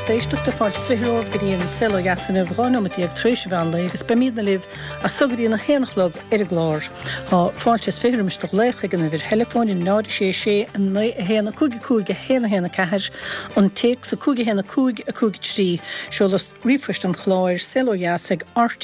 téisteach de fáilt sviróh go dtíon sela gasan bhrána a tíag tríéis bhean le agus bemíad na libh a sugadíon na héanachlog ar a glár. Tá fáilte sfihirmisteach lecha gan bhir telefónin nád sé héna cúige héna ceir an teach sa cúige héna cúig a cúig trí seolas rifust an chláir seloheasig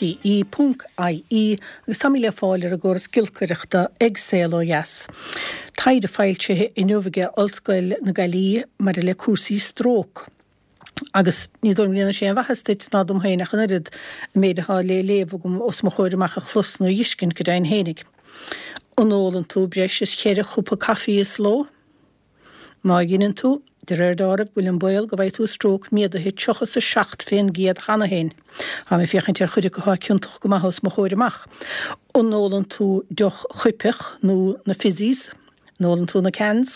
rte.ie agus tamí le fáil ar a ggur skillcuireachta ag seloheas. Taide fáilte inúige olscoil na Galí mar le cuasaí strók. Agus ní dom líana sé an bhechastit ná dom héine an irid méideá le léh gom os mo chuir amach a chlusnú iscin go dain hénig. Anólan tú breis is chéire chupa caí is sló. Má ginn tú de rédáibh bhfuil an buil go bhaid tú strók miad a hit tuchas sa 6 féin giad chana héin. Ha mé fiochan tear chuide go há ciúntaach go maithas mo chuir amach. Anólan tú deoch chuipich nó na fizís, nólan tú na cans.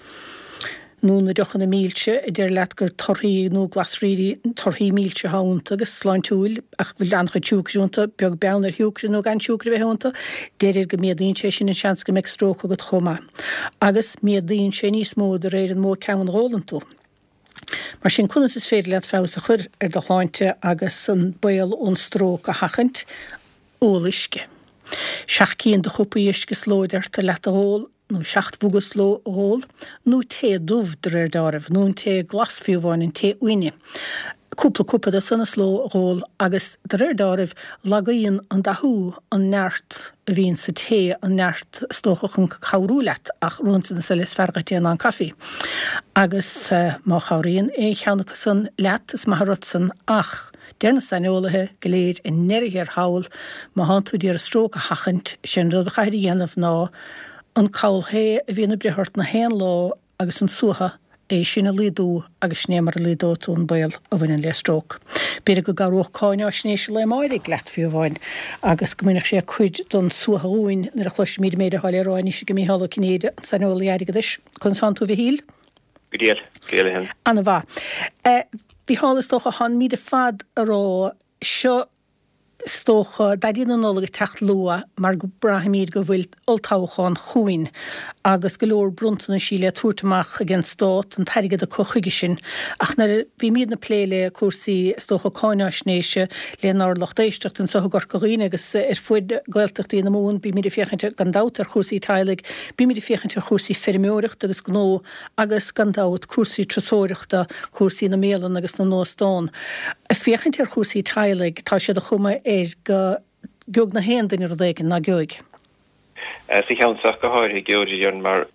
Nú na deochan na mílte I dtíir leat gur torthaí nó glasríí torthaí mílte háúnta agus sláin túil ach bhfuil ancha túúcrúnta beag beannar hiúcra nó gan túúcra bheithúnta, déidir go miadíonn sé sin an seans go meid strócha go chomá. Agus miadíonn sé níos mód a réir an mó ceann rólan tú. Mar sin cunas is féidir leat fás a chur ar do chláinte agus an bail ón strók a hachant óliske. Seach cían de chupa isce slóidir tá leat a hól, nó 7 bhugas ló hól, nó té dúmh de dáibh, nó té glasfiúháin té uine. Cúpla sanna sló hól agus de dáibh lagaíon an dathú an neart a bhíon sa té an neart stóchach an chaúlet ach runsa na salis fergatíon an caí. Agus má chauríonn cheannachas san leat is maithrutsan ach déna sanolalathe go léad in neirithir hail má hanú díar strók a hachant sin rud a chaidir dhéanamh ná an cailhé a bhíonna brethart na héan lá agus an suatha é sinna lídú agus snémar lídó tún bail a bhain le strók. Beidir go garóch cáine snééis le máirig leat fiúháin agus gominach sé chuid don suatha úin nar a chluis míad méidir háile ráin is go mí hála cinnéide sanolaí aigeis chun san tú bhí híl. Gudéal, céile hen. Anna bha. Bhí hálas tócha han míad a fad ará seo stócha daíon an nóla techt lua mar go brahamíad go bhfuil oltácháin chuin agus go leor bruntan sí le túirtamach a gin stát an tairigad a cochuige sin ach nar bhí míad na pléile cuasaí stócha cáineisnéise le nar lochtéisteach an socha gorcaíine agus ar fuid gailteachtaí na mún bí míad fiochante gandátar cuasaí tailig, bí míad fiochante cuasaí fermiúireachta agus gó agus gandát cuasaí trasóireachta cuasaí na mélan agus na nóstáin. A fiochante ar cuasaí tailig tá sé a chuma go geog na héandain ar dhéigen na geoig. Si cheannsach go háir geoidir an mar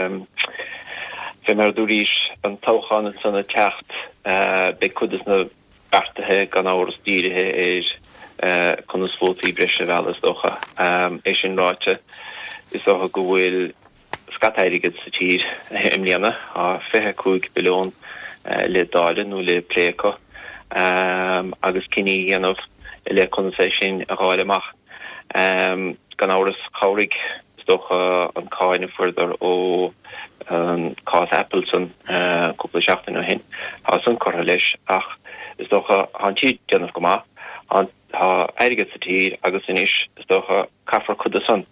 fé mar dúrís an táchan sanna techt be chudas na bertathe gan áras díirithe chunas fótaí breise bhelas dócha. É sin ráite is ácha go bhfuil scatairigid sa tír imlíana a 25 billiún le dáile nó le pléco agus cinní dhéanamh le conversation a gáil amach. Gan áras chárig stocha an cáine further ó Cás Appleton cúpla seachtain hin. Tá san chora leis ach is stocha an tíad déanamh go maith an tá airigid sa tír agus inis is stocha caafar chuda san.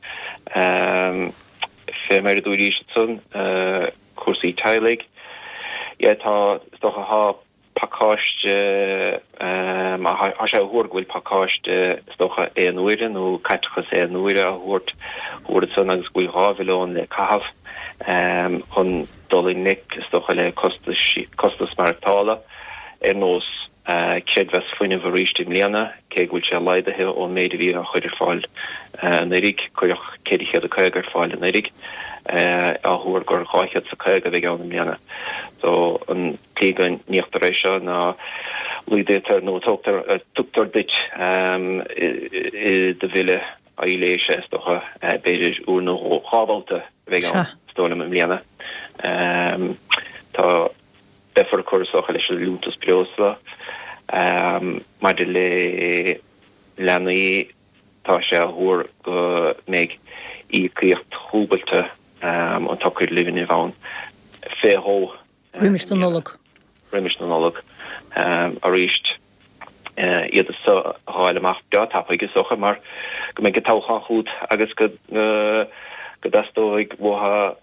Fé mar a dúrís san cuasaí tailig. Tá stocha há pakáiste a sé húrhfuil pakáiste stocha éanúire nó caitchas éanúire a húrt san agus gúil hábhilón le cahabh chun dolin nic stocha le costas martála nós céadhes foioine bhríiste mlíana cé gúil sé leidathe ó méidir bhí a chuidir fáil narig chuoch céadichéad a chuigar fáil narig a húr gur cháichead sa chuig a bheith an mlíana. So an tígan níochtaréis seo ná luidétar nó tutar dit de bhile a iléise stocha beidir úr nó chábhailta bheith an stóla am mlíana. Tá befar chuirsocha leis lúntas breosla mar de le leanaí tá sé a húr go méid ícíocht chúbalta an tucair livin i bhain féhó Riimiist an nolog a ríist iad a háil amach beá tappaige socha mar go méid go táchan chuút agus go godastóig bhtha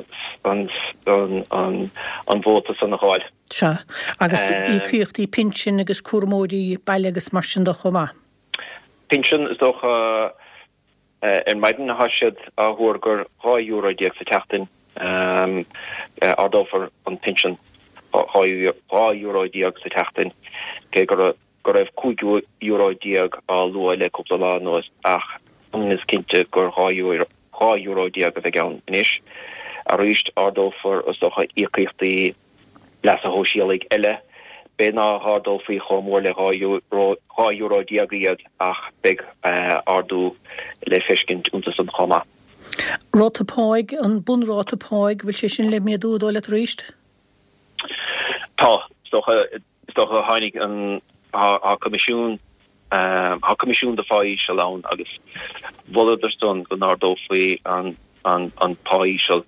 an bhóta san na gháil. Se agus í cuiochttaí pinsin agus cuamóí bailile agus mar sin do chomá. Pinsin is dócha maidin na hasisiad a thuair €2 díag sa teachtain ardófar an pinsin €2 díag sa teachtain cé gur raibh €2 díag á lua le cúpla lá nuas ach is cinnte gur €2 díag a bheith ann inis a ríist ardófar os dócha íochtaí leas a hóisialaigh eile be ná hardal faoi chomór le €2 díag ach beg ardú le feiscint úntas an chomá. Rátapáig an bunrátapáig bhfuil sé sin le méadú dó le ríist? Tá, stocha hánig an comisiún de fáí se lán agus bhfuidirston go nádó faoi an páísel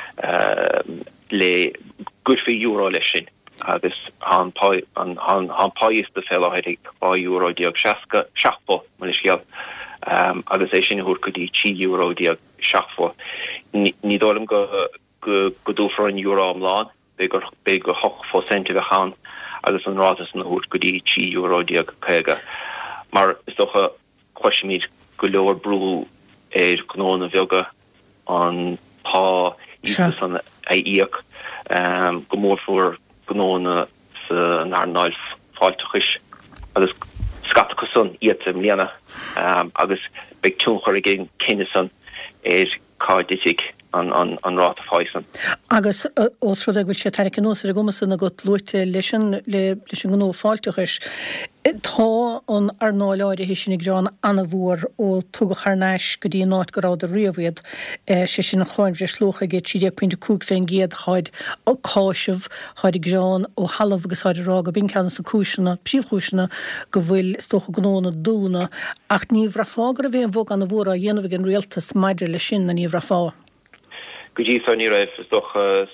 le good for euro lei sin. agus an páis de fellhéidir €2 díag seachpo man is geal agus é sin húr go dtí €10 díag seachfo. Ní dóm go dúfar an euro am lán be go hoch fó cent a chan agus an rátas na húr go dtí €10 díag chéige. Mar is docha chuisiid go leor brú gnóna bheoga an pá san íoch go mór fuair gnóna sa náil fáilteachis agus scata sun iad mléana agus beag túnchar gin cinine san cáditig an ráta fáisan. Agus ósrad bhfuil sé teiricin nóar a gomasan a go luite leis an gnó fáilteachis. Tá an arnáileáide hí sinnig grán anna bhór ó tugacharnáis go dtí náit go rád a riamhhéad sé sin na cháimre slócha géad 3.2 féin géad háid ó cáisih háid grán ó halamh agus háid rá go bin ceanna sa cúisina, príomhchúisina go bhfuil stocha gnóna dúna ach níomh rafágur a bhéon bhóg anna bhór a dhéanamh an rialtas maidir le sin na níomh rafá. Go dtí san ní raibh is docha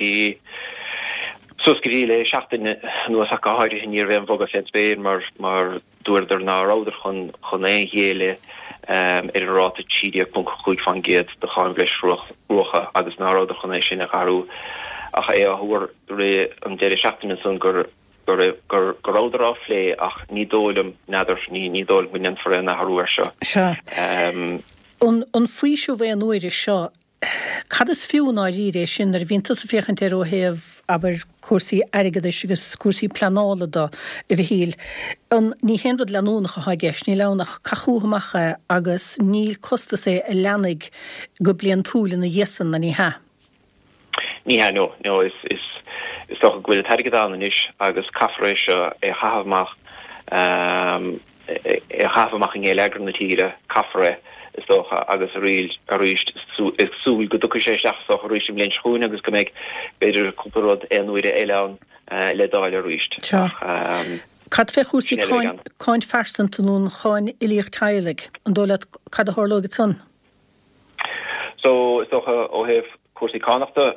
Suscadí le seachtain nuas a háir hin níor bhéon bhóga fé spéir mar dúidir ná ráidir chun é héile ar ráta 3.5 fan géad de cháim leis rucha agus ná ráidir chun é sin a charú ach é a thuair ré an déir seachtain san gur ráidir á lé ach ní dólam neidir ní dóil muin for na harúir seo. An faoisio bheith an uidir seo cad is fiú ná ríre sin ar bhíon tusa féchant ar ó héamh aber cuasaí airgeadis agus cuasaí planála do a bhí híl. Ní henrad leanúnacha ha gceist, ní lenach cachúthamacha agus níl costa sé a leannig go blian túla na dhéasan na ní ha. Ní ha nó is doch a ghuiil teirgedána is agus caffréis é chahabhach in é legar na tíre caffré is docha agus a ríist is súil go ducha sé seach a ríistim lein schoún agus go méid beidir cúparrod éúide eileán le dáil a ríist. Cad fé chúsaí cáin fersantanún cháin ilíoch tailig an dóla cad a thorlógad son? So is docha ó heh cuasaí cánachta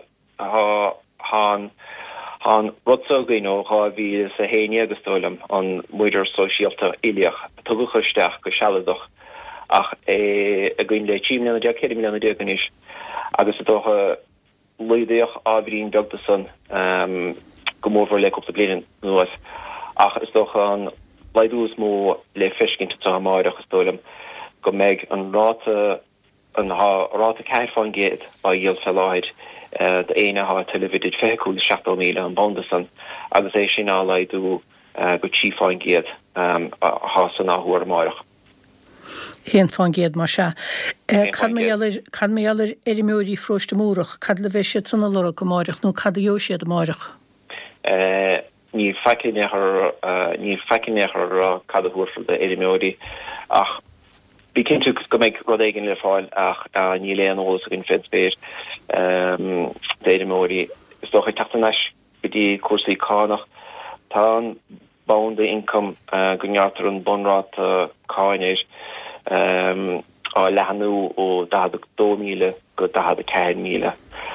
há rudsa gino há bhí sa héine agus dólam an muidir sosiálta ilíoch tugachuisteach go sealadoch ach a gin le 10 milliún deag 1 milliún deag is agus a dócha luideoch ábhrín beagta san go mór le op de blian nuas ach is dócha an leidús mó le feiscint tá máid agus dólam go méid an ráta ceirfáin géad a dhéal felláid de éine há televidid féúil 7 míle an bondasan agus é sin á leidú go tífáin géad há san áhuair máireach. Hén fáin géad mar se. Cad mé ealar éirimúirí fróiste múrach, cad le bheith siad sanna lora go máireach nó cad a dheó siad a máireach? Ní feicinnéchar cad a thuairfil de éirimúirí ach bí cinnte go méid rud éigen le fáil ach ní léon ólas a gin fedspéir d'éirimúirí is dócha teachtanis go dtí cuasaí cánach tá an bound the income gonjartar an bonrát cáinéis á lehanú ó 2 míle go 4 míle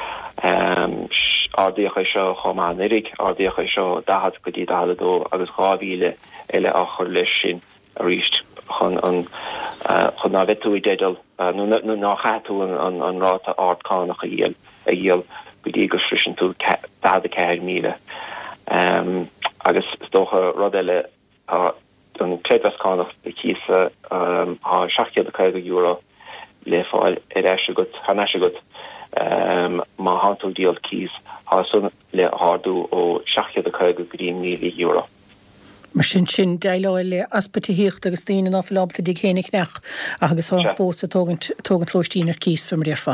ardíocha seo chománirig ardíocha seo 10 go dtí 10 agus 2 míle eile á chur leis sin a riist chun ná vetú dédal nu ná chatú an ráta ardcánach a dhéal go dtí gur frisin tú 10 míle. Agus stocha rodile an trédwascánach de kísa á 60 euro le fáil han eisigut má hanú díal kís há sun le hardú ó 60 euro. Mar sin deileáil le aspatí híocht agus daoine á lábta dí chénig nech agus há fósa tógant tlóistíínar cís fem réfa.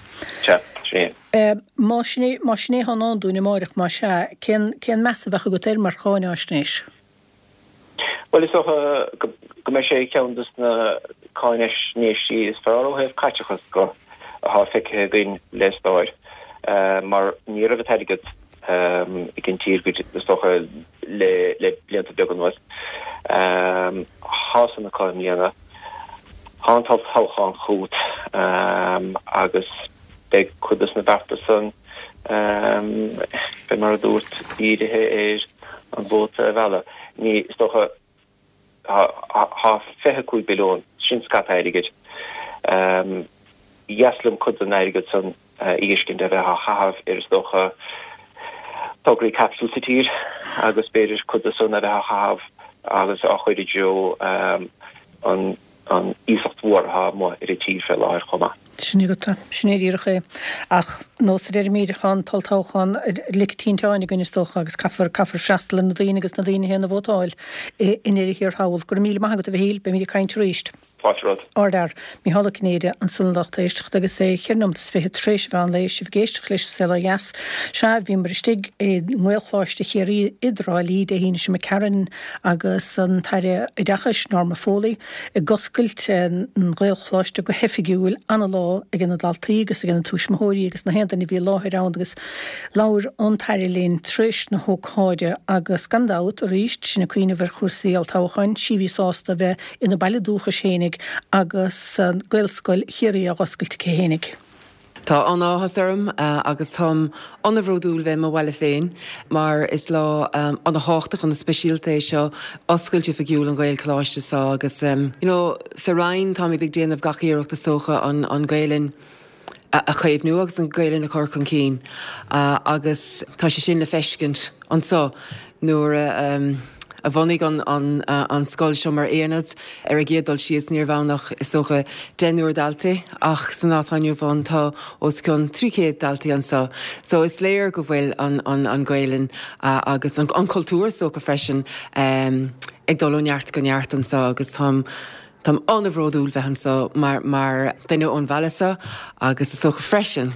Má sné han anúna máireach má se cén measa bhecha go mar cháine ásnééis. Well is go mé sé ceantas na cáine snééis is fearróhéh caiitechas go a há feice gin leistáir mar ní a bheit teigad I gin tír go stocha le blianta began was hásan na cáimíana hátal táchan chuút agus be chudas na bata san be mar dúirt íirithe an bóta bhela ní stocha há fethe cúi bilón sin scat airigid Iaslam chud an airigid san íiscin de bheith chahabh stocha Togri capsule sitír agus beidir chud san a bheith chahabh agus a chuide jo an ísacht mhórtha má tír fel láir chuma. Snéíiriché ach nó míidirchan taltáchan lictíntáinnig gunne stocha agus caafar freastal na daine agus na daine héna bhótáil inéir hir hail gur míle maigad a bh híl be mí caiint ríist. Ordar mí hála cnéide an sunlachta éisteach agus sé chearnomtas fé trééis bhean leis sih géisteach leis sela gas se bhí mar stig muilchláiste chéirí Idráilí de híine sem me cean agus an taire I dachas norma fólaí I goscailt an ghilchláiste go hefigiúil anna lá ag an daltaí agus ag an túismóirí agus na hendan I bhí láthir an agus láir an taire léon tréis na hóáide agus gandát a ríist sinna cuioine bhar chusaí altáchain si bhí sásta bheith ina bailile dúcha sénig agus gailscoil chéirí a goscailt céhénig. Tá an áhasarm agus tá an bhródúil bheith má bhile féin, mar is lá an háchtach an na speisialtéis seo oscailte figiúil an gail chláiste sa agus sa rain tá ag déanamh gachaíireachta socha an gailin a chaibh nu agus an gailin na chur chun cín agus tá sé sin na feiscint an sa nuair a bhanig an scoil seo mar éanad a gédal sios níor bhnach is socha 10 uair daltaí ach san nátáinniu bhain tá os chun 300 daltaí an sa. So is léir go bhfuil an gailin agus an cultúr socha freisin ag dulúneart go neart an sa agus Tá an bhródúil bheithan sa mar daine ón bhelasa agus is socha freisin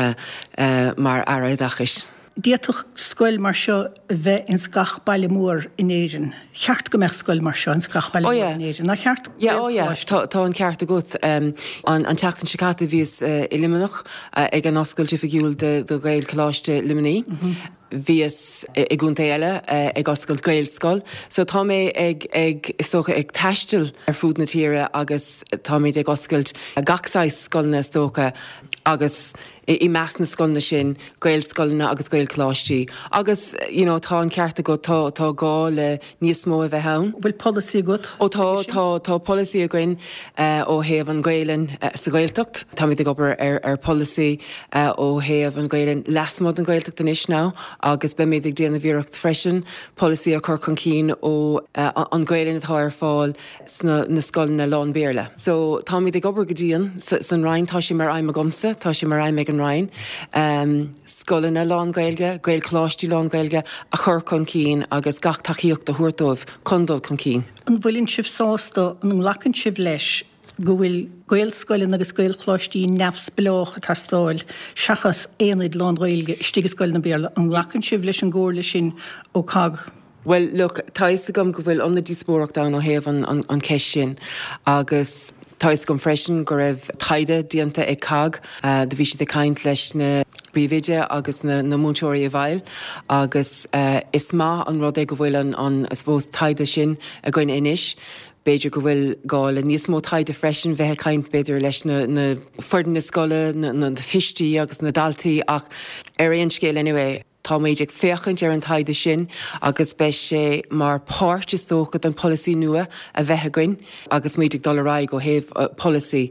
mar araidachis. Díach scoil mar seo bheith in scach bailile mór in éidir. Cheart go meach scoil mar seo in scach bailile mór in éidir. Na cheart? Tá an ceart a gut. An teachtan sicáta bhíos I limanach ag an oscailte figiúil do gail chláiste limaní. Bhíos I gúnta eile ag oscailt gail scoil. So tá mé ag stocha ag taistil ar fud na tíre agus tá mé ag oscailt gachsáis scoilna stocha agus I meas na scoilna sin gail scoilna agus gail chláistí. Agus tá an ceart a go tá gá le níos mó a bheith ann. Bhfuil policy gut? Ó tá policy a gin ó héamh an gailin sa gailteacht. Tá mé ag obair ar policy ó héamh an gailin lasmod an gailteacht in is ná agus be méid ag déanamh bhíocht freisin policy a chur chun cín ó an gailin atá ar fáil na scoilna lán béarla. So tá mé ag obair go dtíon san rain tá sé mar aim a gomsa, tá sé mar aim ag an rain scoilna lán gailge, gail chláistí lán gailge a chur chun cín agus gach taíocht a thuirtómh chundul chun cín. An bhfuilinn sibh sásta an lacann sibh leis go bhfuil gail scoilin agus gail chláistí nefs belácha tá stáil seachas éanaid lán gailge istígus scoil na béarla an lacann sibh leis an ggóirla sin ó cag. Well, look, táis gom go bhfuil an na díspóraach da ó héamh an ceis sin agus táis gom freisin go raibh taide dianta ag cag de bhí si de caint leis na bríomhéide agus na múntóirí a bhail agus is má an rud go bhfuil an spós taide sin a gcuin inis. Beidir go bhfuil gáil níos mó taide freisin bheitthe caint beidir leis na fordan na scoile na fistí agus na daltaí ach ar éon scéil anyway. tá méidir féchant ar an taide sin agus be sé mar páirt is tócha an policy nua a bheithain agus méidir dollarrá go héh policy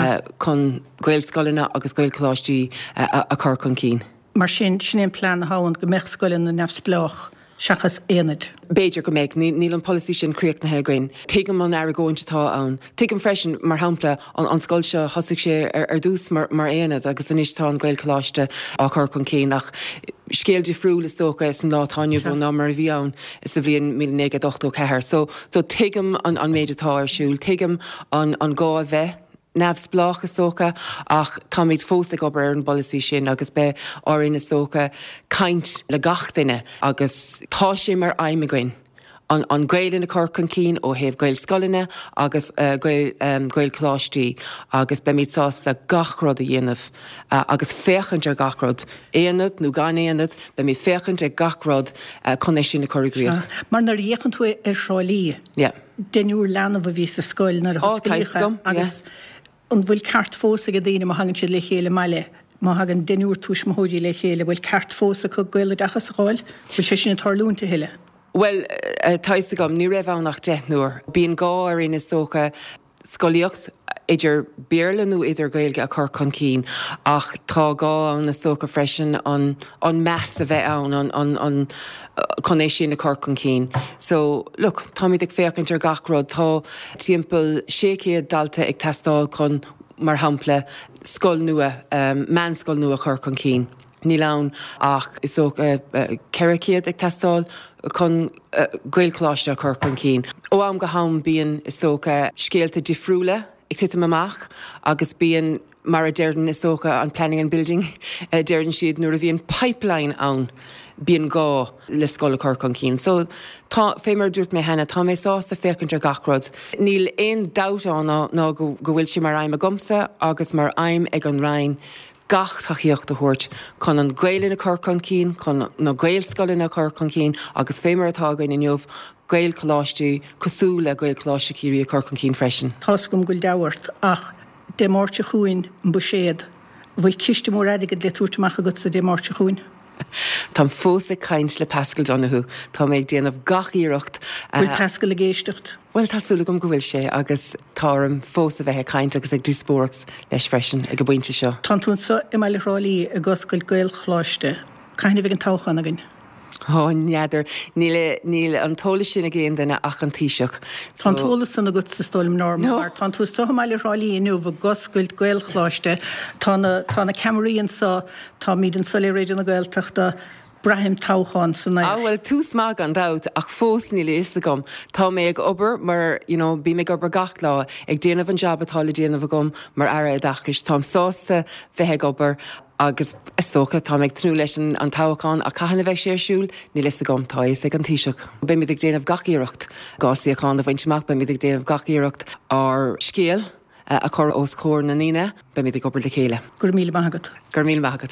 chun gail scoilena agus gail chlátí a chur chun cín. Mar sin éon plán háin go meach scoilin na nefsplách seachas éad. Beiidir go méid níl an policy sin críoch na hegain. Tuigem an ar agóintá ann. Tuigem freisin mar hampla an scoil se thosaigh sé ar dús mar éanad agus in istá an gail choláiste á chur chun cín nach scéalde friúil is tócha is an látáinniu bh ná mar a bhí ann is a bhíon 1984. So tuigem an méidetá ar siúil, tuigem an gá bheith nefsplách is tócha ach tá méid fósaigh obair ar an policy sin agus be áirín is tócha caint le gach duine agus tá sé mar aimimegain. An gailin na chur chun cín ó héh gail scoiline agus gail chlátí agus be míid sásta gachrod a dhéanamh agus féchant ar gachrod éanad nó gan éanad be mí féchant ar gachrod chuné sin na choirgríoch. Mar nar dhéchan tú ar sráilí. Denúr leanamh a bhí sa scoil nar agus an bhfuil ceart fósa a dtíine má hagann siad le chéile meile. Má hagann denúr túis móidí le chéile bhfuil ceart fósa chu gaile dechas sáil, bhfuil sé sin tarlúnta heile. Well, taise gom, ní raibh nach deithnúir. Bíon gá ar is tócha scoilíocht idir béirlanú idir gailge a chur chun cín ach tá gá an is tócha freisin an meas a bheith an chuné sin na chur chun cín. So, look, tá míid ag féchant ar gachrod tá timpeall sécéad dalta ag testáil chun mar hampla scoil nua, man scoil nua chur chun cín. Ní lán ach is ceiricéad ag testáil chun gailchláiste a chur chun cín. Ó am go ham bíon is scéalta difriúla ag titim amach agus bíon mar a deirn is an planning and building deirn siad nuair a bhíon pipeline ann bíon gá le scoil a chur chun cín. So tá fémar dúirt mé hena tá mé sásta féchant ar gachrod. Níl éon dáta ná go bhfuil si mar aim a gomsa agus mar aim ag an rain gach taíocht a thuirt chun an gailin na chur chun cín, chun na gail scoilin na chur chun cín agus fémar atá gain in jobh gail choláistí cosúla gail choláiste círí a chur chun cín freisin. Tás gom goil dahairt ach démórte chuin an buséad bhfuil ciste mór aige le túirteach a go sa démórte chuin. Tá fósa caint le Pascal Donahue, tá méid déanamh gach íireacht. Bhfuil Pascal a géistecht? Well, tásúla gom go bhfuil sé agus tám fósa bheitthe caint agus ag dúspóracht leis freisin ag go buinte seo. Tá tún sa i meile rálaí a goscail gail chláiste, caithna bh an táchan agin. Neadidir níl an tóla sin a géon duine ach an tíiseach. Tá tóla sanna go sa stólim norma, tá tú sa meile rálaí inú bh goscailt gail chláiste, tá na Cameríon sa tá míad an solí réidir na gailteachta Brahim táchan san éis. Well, tú smag an dat ach fós ní is a gom. Tá mé ag obair mar bí mé obair gach lá ag déanamh an jobbatála déanamh gom mar ara a dachas. Tá sásta bheith obair agus istócha tá méid trú leis an táchan a caihanna bheith séirsúil ní is a gom tá is ag an tíiseach. Be mé ag déanamh gachíireacht gásaíachán a bhaintteach be mé ag déanamh gachíireacht ar scéal a chur os cór na níine be mé ag obair le chéile. Gur míle maigad. Gur míle maigad.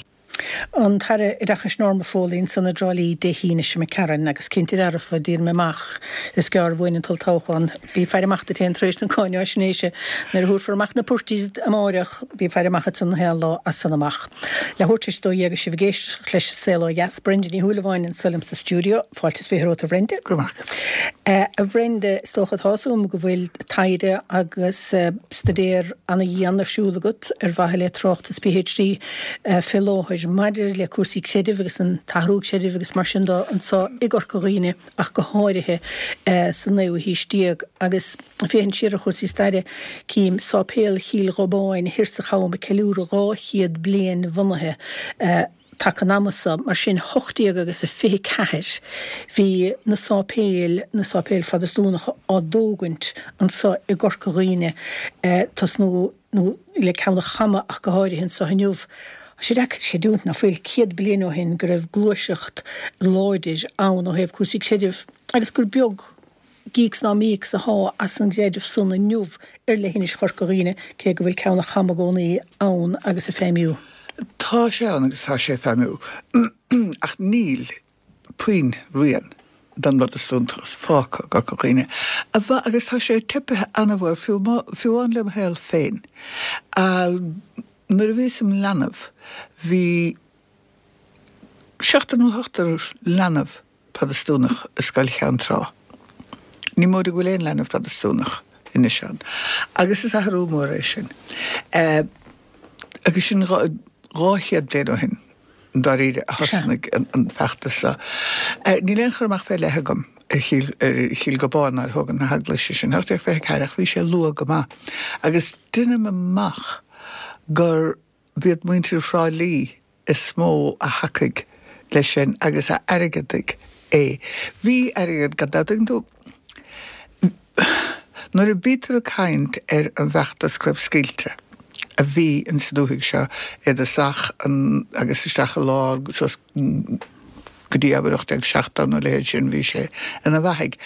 An tarra i dachas norma fólín sanna drálí déhíine sem me caran agus cinnti arfa dír me mach is gar bhhain tal táchan bí feirmachta té trééis an cáine snéise nar thuúfarach na portíz amáireach bí feirmachcha san hé lá a sanamach. Le thuirtis dó dhéag si bhgéis leis selá jas brendin í thuúlaháin in Salim sa stúdio fáiltas férót a bhrende gromach. A bhrende stóchad háúm go bhfuil taide agus stadéir anna dhéanarsúlagat ar bhaile trochttas PhD felóis maidir le cuasaí séidir agus an tarúg séidir agus mar sin an sá igor goghine ach go háirithe san nua hístíag agus féhann siar a chuirsaí staide cím sápéal híl robáin hirsa chaim be ceúra ráchiad blian bhunnathe take namasa mar sin hochtíag agus a fé ceir hí na sápéal fadas dúnach á dógant an sá igor goghine tas nó le ceanna chama ach go háirithinn sa haniuh sé reicid sé dúnt na bhfuil ciad blian ó hin go raibh glúiseacht láidir ann ó hebh cuasaí séidir agus gur beag gíics ná míic sa há as an gréidir sunna nniuh ar le hinis chorcoíine cé go bhfuil ceanna chamagónaí ann agus a féimiú. Tá sé an agus tá sé féimiú ach níl puin rian dan wat a stúntas fáca gorcoíine. A bha agus tá sé tipethe anna bhar fiúán le héil féin. Nuair a bhí sem lenamh hí seachtain hoachtar lenamh Protestúnach is gáil cheann rá. Ní mór go léon lenamh Protestúnach ina sean. Agus is athrú mór é sin. Agus sin ráchiad bléad ó hin, dar iad hasnig an fechtasa. Ní leon churmach fé lethe gom chiil go bán ar thugan na haglaise sin. Thugtar fé caireach bhí sé lua go má. Agus duine amach gur bhíad muintir frá lí is smó a hacaig lei sin agus a airgeadig é. Bhí airgad gadaing tú nuair a bítar a caint ar an bheachta scrib scíilte. A bhí an sadúigh seo iad a sach agus isteach a lá go dtí abhaireacht ag 16 nó léir sin bhí sé ina bhaithig.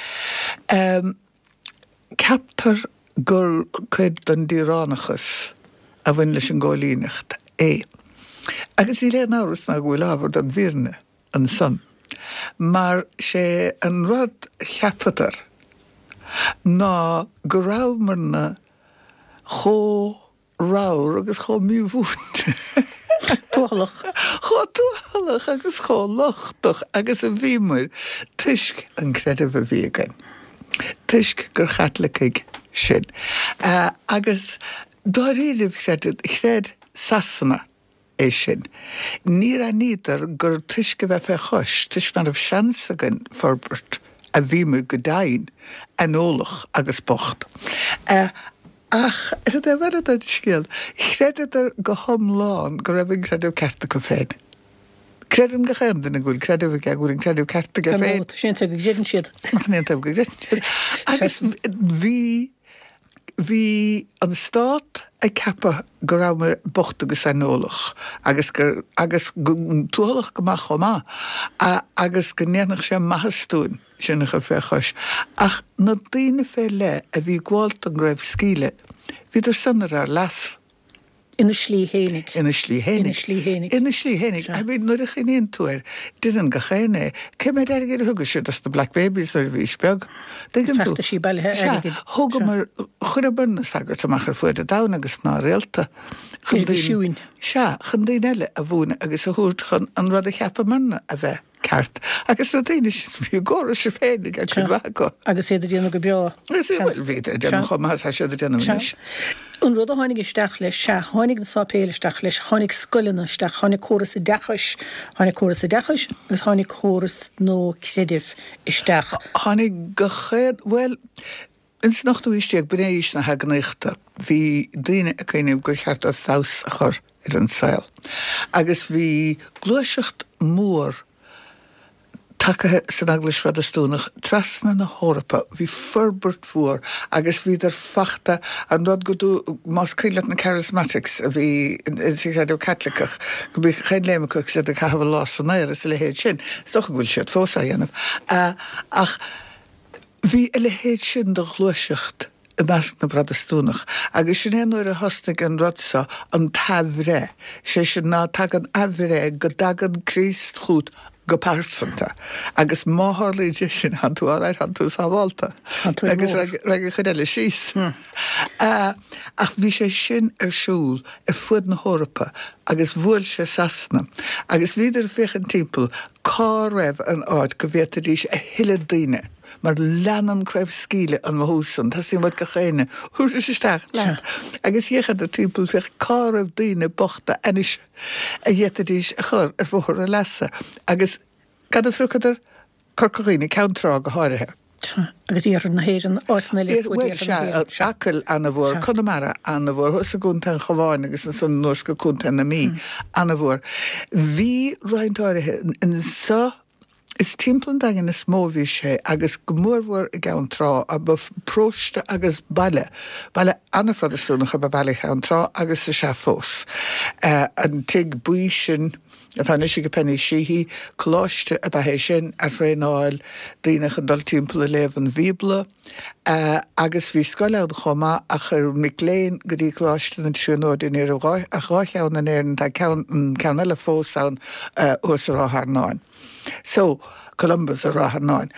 Ceaptar gur chuid don díoránachas a bhain leis an gáilíneacht é. Agus í léon áras ná bhfuil ábhar don bhíorne an son. Mar sé an rud cheapadar ná go rámarna chó ráir agus chó míomhút. Tuachalach. Chó tuachalach agus chó lochtach agus a bhímar tuisc an creidimh a bhígan. Tuisc gur chatlaigh sin. Agus dá riadh chréad sasanna é sin. Ní a nítar gur tuisce bheith fé chois, tuis mar a seansagan forbert a bhímar go dain an ólach agus bocht. Ach, is het wel dat schil. Chredet go homláán go raibh creidimh certa go féin. Credim go chéan na gúil creidimh go gúil creidimh certa go féin. Sin go ggéan siad. Go agus bhí an stát a cepa go raibh bocht agus an ólach agus túlach go maith chomá agus go néanach sé maithastún sinna chu féchas. Ach na daoine fé le a bhí gháilt an raibh scíle, bhí sanar ar las. Ina slí hénig. Ina slí hénig. A bhí nuair a chinéon túir, duan go chéine, céimid airgéad thuga sé as the Black Babies ar bhí speag. Fechta sí bailithe airgéad. Thuga mar chur a burna sagart amach ar fuair a dána agus ná réalta. Chun bhí siúin. Se, chun daon eile a bhúna agus a thuirt chun an rud a cheapa marna a bheith. Ceart. Agus na daine bhí góra sé féinnig a chun bheith go. Agus éidir déanana go beo. Agus éidir bhíidir déanana chomás a séidir déanana leis. An rud a tháinig isteach leis se, tháinig na sápéile isteach leis, tháinig scoilena isteach, tháinig córas a dechas, agus tháinig córas nó credibh isteach. Tháinig go chéad, well, ins nachtú isteach bréis na hagnaíochta, bhí daine a chéanamh gur cheart a fás a chur ar an saoil. Agus bhí gluaiseacht mór take san aglas Protestúnach trasna na Hórapa, bhí forbert fuór, agus bhí fachta an rud go dú más cílat na charismatics a bhí sig radio catlicach, go bhí chéad léimecach sé a chahabh lá san éir is le héad sin, stocha bhfuil siad fósa dhéanamh. Ach bhí le héad sin do gluaiseacht i measc na Protestúnach, agus sin éonúir a hosnig an rudsa an taimhré, sé sin ná tag an aimhré go dagan Christ chuút go pásanta, agus máthirlaí sin an tú áráid an tú sábháilta, agus raige chud eile síos. Ach bhí sé sin ar siúl ar fuad na Hórapa, agus bhfuil sé sasna, agus bhíidir féchan timppel cá raibh an áid go bhétar ríis a hiile daine, mar leanan creibh scíle an mhúsan, tá sin bhd go chéine, thuair is isteach leat. Agus dhéchad a timppel fech cá raibh daine bochta anis a dhétar ríis a chur ar bhór a lesa, agus cad a fruchadar corcoghine ceantrá go háirithe. Agus íar na héirean áitna le fuair se acail anna bhór, Connemara anna bhór, thus a gúnta an chomáin agus an san nósca cúnta na mí anna bhór. Bhí roiintáirithe in sa is timplan dagan na smóhí sé agus gomórhór i gceann trá a ba próiste agus baile anna Protestúnach a ba baile cheann trá agus sa sé fós. An tuig buí sin a bhaine si go penna síhí chláiste a bheit sin ar fréanáil daoine an dul timppla lehan bhíbla agus bhí scoilead chomá a chur miléin go dtí chláiste na trúnóid in ar a gáithceann na éan tá ceann eile fósán os a rátharnáin. So, Columbus a rátharnáin.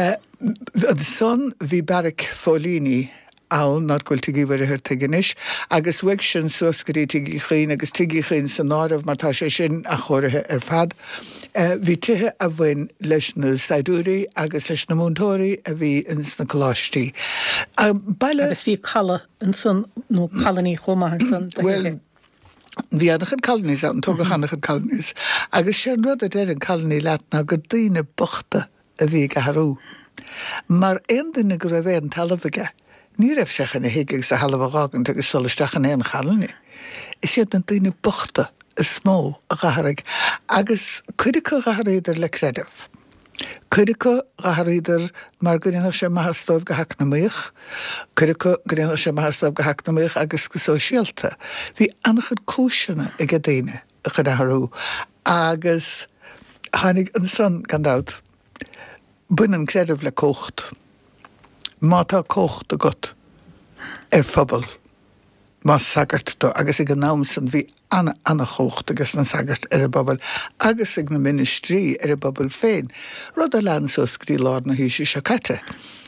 An son bhí Barrick Fólíní áil ná gúil tuigíhar ar tuigenis, agus bhaig sin suas go dtí tuigí chéin agus tuigí chéin san áireamh mar tá sé sin a chóirithe ar fad. Bhí tuthe a bhain leis na Saidúí agus leis na múntóirí a bhí ins na choláistí. Agus bhí calla an san nó callaní chomá san. Well, bhí annachad calnís an tóga hannachad calnís. Agus sé rud a déir an calní leat na gur daoine bochta a bhí go harú. Mar aon duine gur a bhéh an talmhaige, ní raibh sechan na hiigh sa halmhágan agus solistechan éon chalní. Is siad an daoine bochta is smó a gaharrig, agus cuidice gaharíidir le credibh. Cuidice gaharíidir mar gurine sé maithastóibh go hac na muoch, cuidice gurine sé maithastóibh go hac na muoch agus go sóisialta. Bhí annachad cúisina ag a daine a chud athú, agus tháinig an son gandát buinean credibh le cócht. Mátá cócht a got phobal. Má sagart do, agus ag an námsan bhí anna chócht agus na sagart a bobbal, agus ag na ministrí a bobbal féin. Rud a lean so scrí lád na híisi se caite.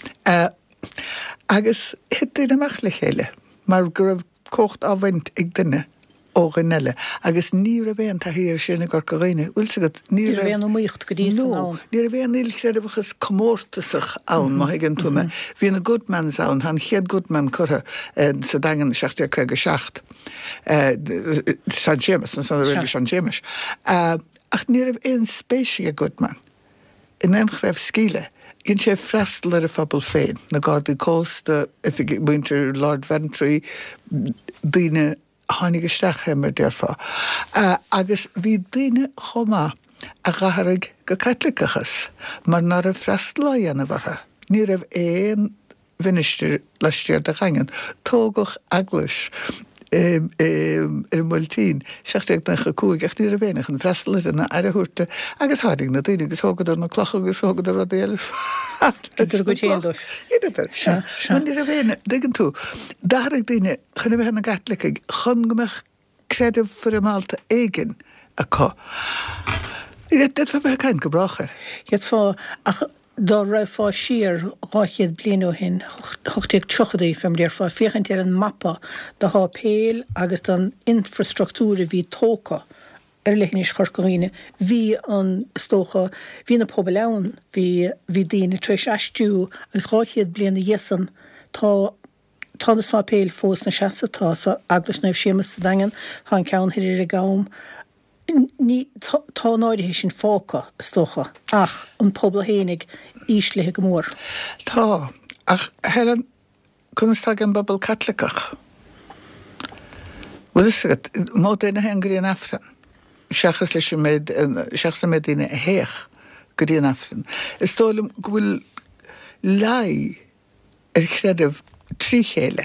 Agus hit duine amach le chéile, mar gur raibh cócht áhaint ag duine ógan eile, agus ní a bhéan tá híar sinna gur go réine. Ní a bhéan muocht go dtí san án. Ní a bhéan íl credibhachas commórtasach ann má higann túna. Bhí na Goodmans ann, han chéad Goodman curtha sa dagan 16 San James, an san réidir San James. Ach ní raibh éon spéisi a Goodman. In an raibh scíle, ginn sé freistal ar a phobal féin, na Gardaí Costa, if ag muintir Lord Ventry, daoine tháinig isteach mar dearfá. Agus bhí daoine chomá a gaharrig go caitlicachas, mar nar a freistal a dhéanamhatha. Ní raibh éon minister leistíir de gangan, tógach aglas multín, 16 cúig ach ní a bhénach an freistal na airthúirte, agus hádig na daoine agus thógadar na cloch agus thógadar a déal. Idir go téanúir. Idir, man ní a bhéine, digan tú, dárig daoine chuna bheith na gatlaigh, chun gomach credibh for a Malta éigen a có. Dit fa bheith cain go brachar. Iad fá, ach dá raibh fá siar ráchiad blianú hin, chochtaigh tuchadaí fem déir fá fiochan ar an mappa de há péil agus an infrastruktúra bhí tóca leis chorcaíine, bhí an stócha, hí na poblán, hí daoine treis eistú agus ráchiad blianana dhéasan tá na sápéil fós na seasa tá sa aglas naibh sémas sa dagan, tá an ceann hirir a gám. Tá náidithe sin fáca stócha, ach an pobl hénig íslethe go mór. Tá, ach Helen, chunastá an bobbal catlicach. Bhfuil is agad, má déine hen go dtíon afran. Seachas leis seachas méid daine a héach go dtíon afran. Is tólam go bhfuil lai credibh trí chéile.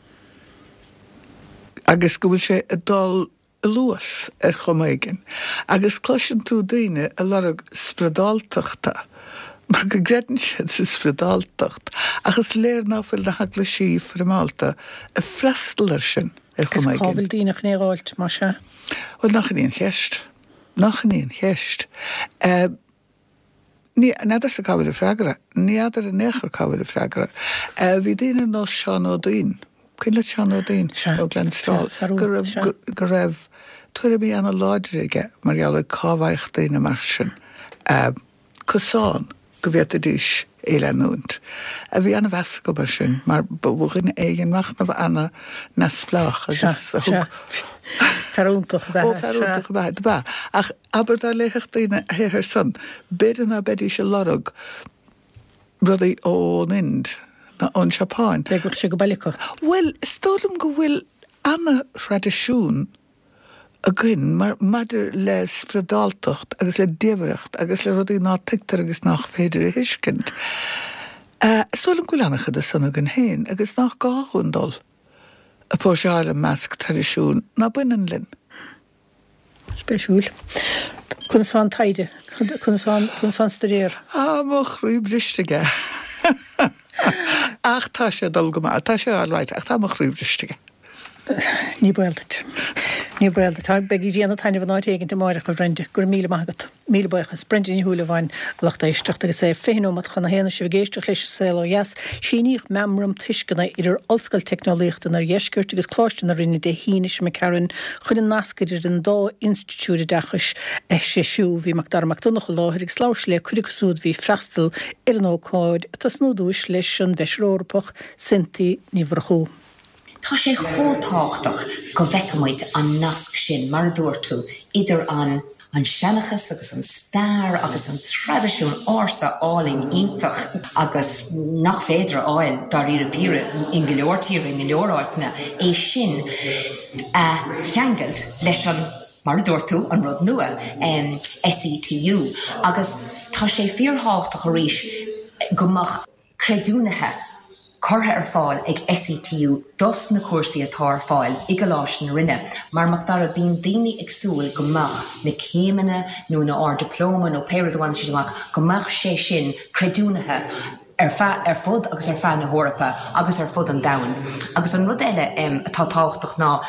Agus go bhfuil sé a dal luas chomaigen. Agus cloisian tú daine a larag spredáltachta. Mar go gredan siad sa spredáltacht. Agus léir náfuil na hagla sí for Malta a freistalar sin chomaigen. Gus cábhfuil daoinech néráilt má se? Wel, nach yn un cheist. Ní nadar sa cábhfuil a freagra, ní adar a nechar cábhfuil a freagra. Bhí daoine nó Seán O'Dín. Cyn le Seán O'Dín ó Glenstall. Go raibh tuair bí anna láidrige mar geall cábhaich daoine mar sin. Cosán go bhíad a díis éile núnt. A bhí anna bheasa go bar sin, mar bhuachin éigen mach na bh anna nasplach. Ferúntach bheith. Ach, aber da leich daoine héir san, beidir na bedí se lorug rudaí ón ind na ón Siapáin. Begur sé go bailicha? Well, stólam go bhfuil anna tradiisiún a gyn, mar madidir le spredáltacht agus le déhreacht agus le rudaí ná tictar agus nach féidir a hiiscint. Stólam go leannachad a san a gyn héin agus nach gáhúndal a póseáil a measc tradiisiún na buinean linn. Spéisiúil. Chun taide, chun staréir. Má chrúib bristige. Ach tá sé dul go má, tá sé áilráid, ach tá má chrúib bristige. Ní bhiltit. Ní breil tá begí díanana tainine bh náid éigen máire go bhrinde gur míle maigad míle bucha sprintin thuúla bhain lecht éisteach agus sé féinóm chuna héana se bhgéisteach leis sé jas síníoch memram tuiscinna idir olscail technolíochtta ar dhéisgurt agus chláistin ar rinne de híis me ceann chun an nascaidir an dá institúide dechas sé siú hí mac darach dúnach láthir ag sláis le chuidirchasúd hí freistal ar an ócáid tá snúdúis leis an bheisrópach Sinti ní bhrachú. Tá sé chótáchtach go bhheicimid an nasc sin mar dúirtú idir an seanachas agus an stair agus an tradiisiún ása álainn iontach agus nach féidir áil dar ar a bíre in go leortíir in leoráitna é sin cheangailt leis an mar dúirtú an rud nua SETU agus tá sé fíortháchtach a rís gomach creidúnathe Cortha ar fáil ag SETU dos na cuasaí atá ar fáil i go láis na rinne, mar mac dar a bíon daoine agsúil gomach na céimeanna nó na ár diplóma nó péradháin siad amach gomach sé sin creidúnathe ar fud agus ar fear na hórappa agus ar fud an dain. Agus an rud eile atá táchtach ná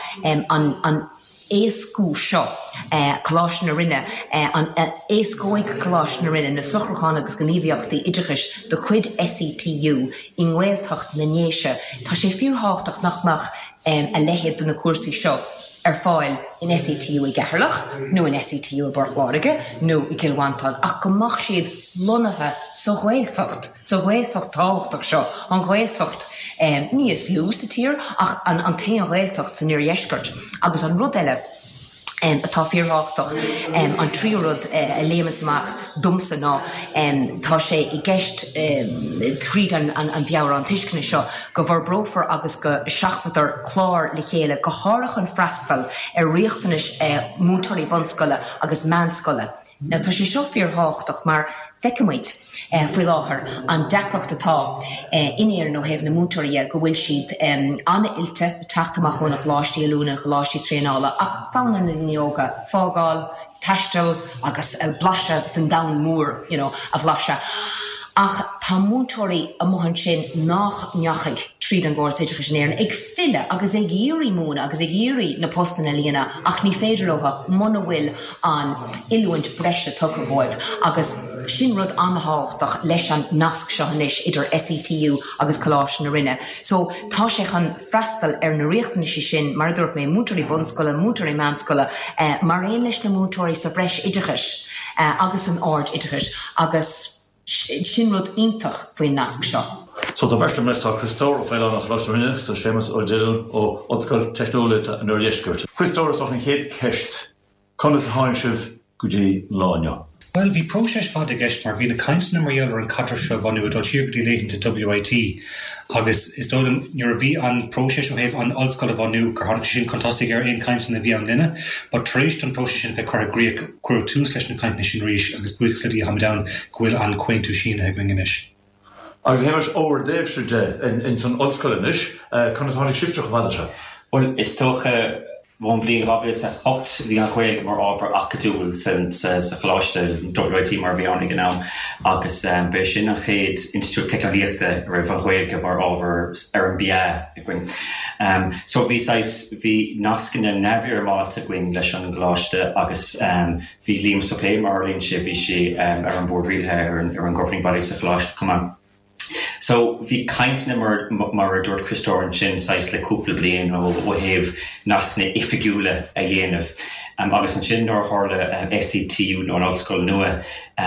an éascú seo choláis na rinne an éascóig choláis na rinne na suchracháin agus gníomhíochtaí idrichis do chuid SETU i nghailteacht na néise. Tá sé fíortháchtach nachmach a lehéad na cuasaí seo ar fáil in SETU i gceithreach, nó in SETU i Borgláirige, nó i Gilwantán, ach gomach siad lonathe so ghilteacht táchtach seo, an ghilteacht níos lús tír ach an taon ghilteacht san níor dhéisgurt. Agus an rud eile atá fíortháchtach an tríúrad a léimeanach dumsa ná tá sé i gceist tríd an bheabhar an tuiscinne seo go bhar brófar agus go seachfatar chlár le chéile go háireach an freistal ar riachtanis mútóirí bonscoile agus meanscoile. Na tá sé seo fíortháchtach mar feicimid faoi láthair an deacracht atá inéar nó héamh na mútóirí go bhfuil siad anna ilte teachtamach chunach láistí lúna láistí tréála ach fána na neoga fágáil, teistil agus blaise den da mór a bhlaise. Ach tá mútóirí a mohan sin nach neachaig tríd an gcóir idirchasnéireann ag fille agus ag géirí múna agus ag géirí na postanna líana ach ní féidirlócha muna bhfuil an ilúint breise tucha bháibh agus sin rud anthátach leis an nasc seanis idir SETU agus choláis na rinne. So tá sé an freistal ar na riachtanisí sin mar dúirt mé mútóirí bonscoile, mútóirí meanscoile mar éon leis na mútóirí sa breis idirchas agus an áard idirchas agus sin rud iontach faoin nasc seo. So tá bhairteam leis tá Christóir féile nach láiste sa sémas ó Jill ó odscoil technolóide an Eorscoilt. Christóir is an chéad ceist chunas a háin sibh go dtí láine. Well, bhí próiseas fad a gceist mar bhí na caint na maríolar an catar seo bhanú dul siúgadtí léitheanta WIT agus is dólam nuair a bhí an próiseas ó héamh an ollscoil a bhanú gur tháinig sin contásaigh ar aon caint na bhí an linne, ba tréist an próiseas sin bheith chuir gríoch cuireadh tús leis na caint sin ríis agus buíoch slidí hamadán go bhfuil an cuaintú sin ag winginis. Agus héimeis óir déobhsúide in san ollscoil inis chunas tháinig sibhteach bhada se. Well, is tócha bhn bblion rábhas a hocht bhí an chuil mar ábhar acadúil sa chláiste WIT mar bhí annig gnám agus be sin a chéad institút technolíochta raibh an chuilge mar ábhar ar an bia a gcuin. So bhí nascinne nefhíor máta gcuin leis an gláiste agus bhí líam sopé mar líonn si bhí si ar an bord rialthe ar an governing body sa chláiste cumán. So bhí caintne mar a dúirt Christóir sin sais le cúpla bliain ó héamh nascne ifigiúla a dhéanamh. Agus an sin nóir tharla SETU nó an ollscoil nua